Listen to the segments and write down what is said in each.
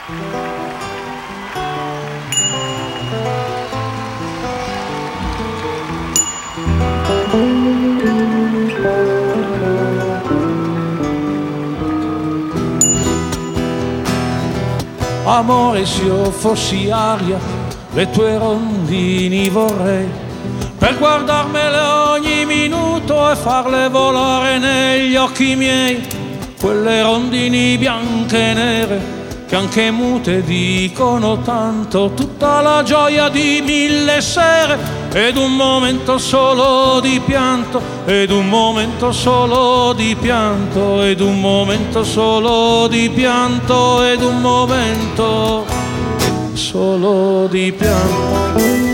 Amore, se io fossi aria, le tue rondini vorrei, per guardarmele ogni minuto e farle volare negli occhi miei, quelle rondini bianche e nere che anche mute dicono tanto, tutta la gioia di 1000 sere ed un momento solo di pianto, ed un momento solo di pianto, ed un momento solo di pianto, ed un momento solo di pianto.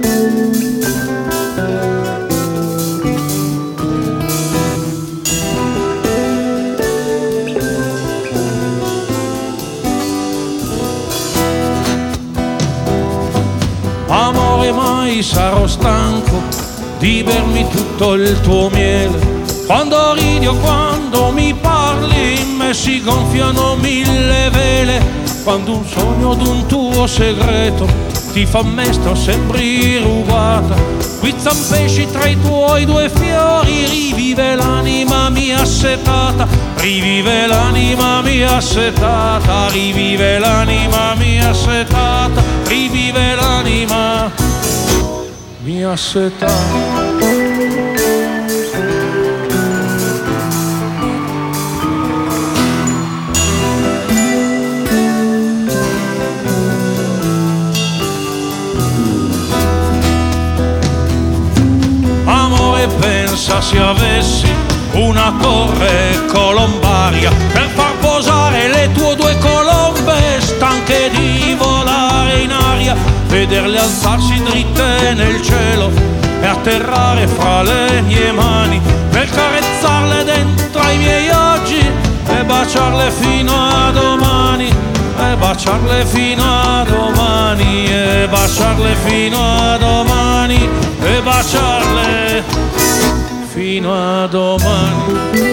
Amore, mai sarò stanco di bermi tutto il tuo miele, quando ridi o quando mi parli in me si gonfiano 1000 vele, quando un sogno d'un tuo segreto ti fa mesto, sembri rubata, qui zampesci tra i tuoi 2 fiori, rivive l'anima mia assetata, rivive l'anima mia assetata, rivive l'anima mia assetata, rivive l'anima mia assetata. Pensa se avessi una torre colombaria per far posare le tue 2 colombe stanche di volare in aria, vederle alzarsi dritte nel cielo e atterrare fra le mie mani, per carezzarle dentro ai miei oggi e baciarle fino a domani, e baciarle fino a domani, e baciarle fino a domani, e baciarle fino a domani.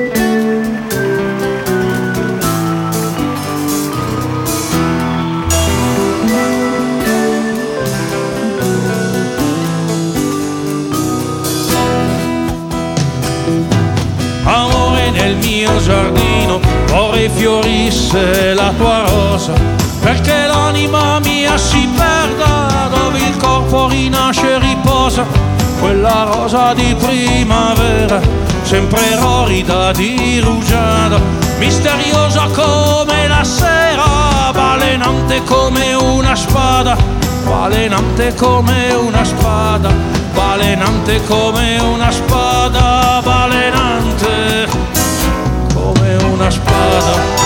Amore, nel mio giardino vorrei fiorisse la tua rosa, perché l'anima mia si perda dove il corpo rinasce e riposa, quella rosa di primavera, sempre rorida di rugiada, misteriosa come la sera, balenante come una spada, balenante come una spada, balenante come una spada, balenante come una spada.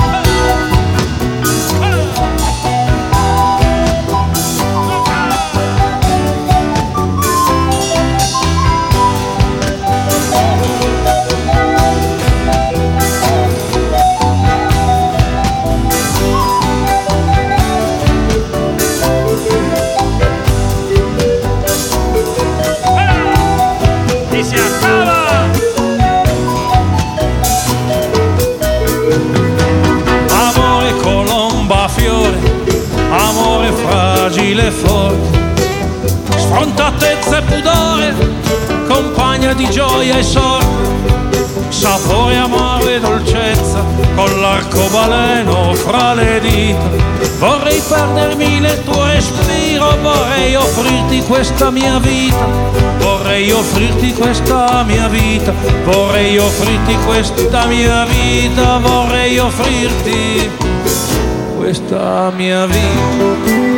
Amore fragile e forte, sfrontatezza e pudore, compagna di gioia e sorte, sapore amaro e dolcezza, con l'arcobaleno fra le dita. Vorrei perdermi nel tuo respiro, vorrei offrirti questa mia vita, vorrei offrirti questa mia vita, vorrei offrirti questa mia vita, vorrei offrirti questa mia vita.